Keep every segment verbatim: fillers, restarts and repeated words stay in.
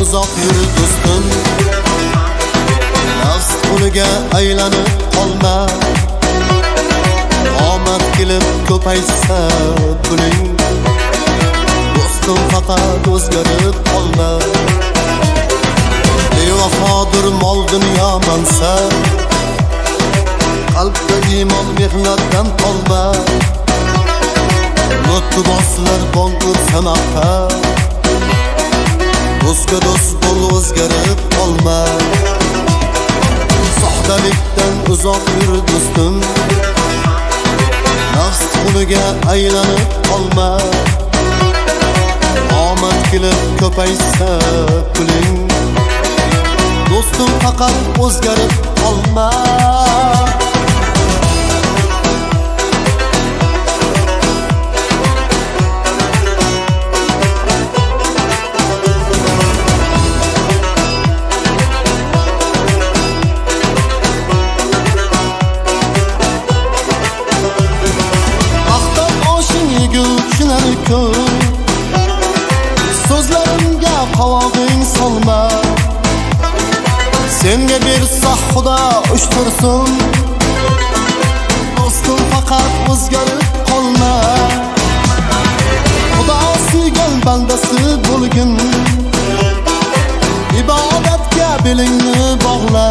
uzoq yur do'stim, nafs quliga aylanib qolma. Omad kelib ko'paysa puling, do'stim faqat o'zgarib qolma. Bevafodir mol dunyo mansab, qalbda iymon mehnatdan qolma. Mutboslar bongur sanaqqa, do'stga do'st bo'l o'zgarib qolma. Soxtalikdan uzoq yur do'stim, nafs quliga aylanib qolma. Omad kelib ko'paysa puling, do'stim faqat o'zgarib qolma. So'zlarimga qovog'ing solma, senga bersa Xudo ushtursin. Do'stim faqat o'zgarib qolma. Xudo suygan bandasi bo'lgin, ibodatga belingni bog'la.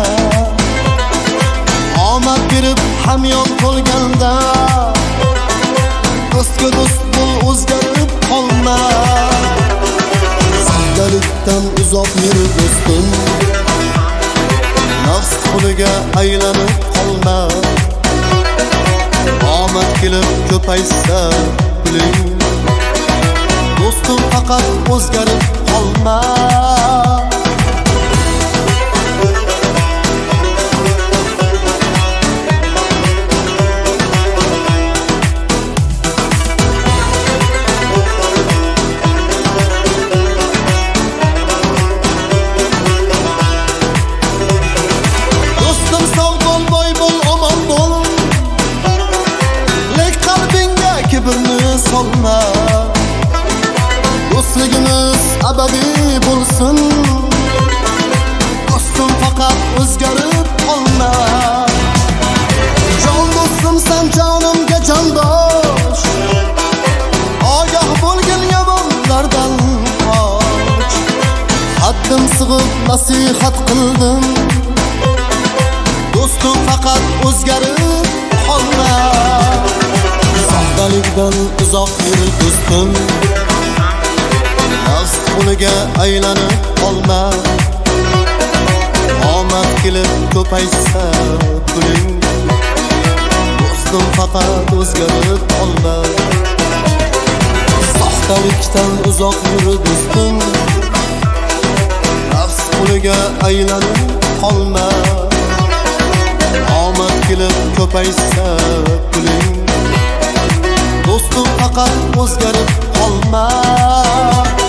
Omad berib hamyon bo'lganda, do'stga do'st bo'l o'zgarib qolma. Soxtalikdan uzoq yur do'stim, nafs quliga aylanib qolma. Omad kelib ko'paysa puling, do'stim faqat o'zgarib qolma. Do'stligimiz abadiy bo'lsin, do'stim faqat o'zgarib qolma. Jon do'stim sen jonimga jondosh, ogoh bo'lgin yomonlardan qoch. Haddim sig'ib nasihat qildim, do'stim faqat o'zgarib qolma. Soxtalikdan uzoq yur do'stim, nafs quliga aylanib qolma. Omad kelib ko'paysa puling, do'stim faqat o'zgarib qolma. Soxtalikdan uzoq yur do'stim, nafs quliga aylanib qolma. Omad kelib ko'paysa puling, do'stim faqat o'zgarib qolma.